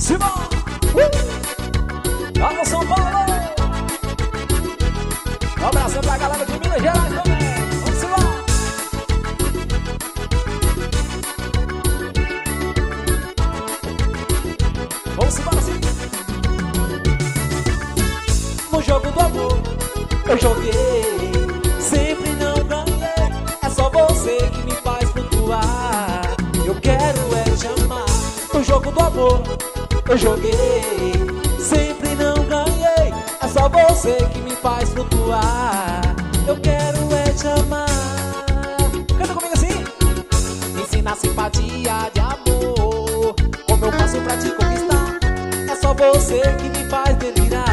Simão! Alô, São Paulo! Um abraço pra galera de Minas Gerais também! Vamos embora! Vamos embora sim! No jogo do amor eu joguei, sempre não ganhei. É só você que me faz flutuar. Eu quero é te amar. No jogo do amor eu joguei, sempre não ganhei. É só você que me faz flutuar. Eu quero é te amar. Canta comigo assim. Me ensina a simpatia de amor, como eu faço pra te conquistar. É só você que me faz delirar.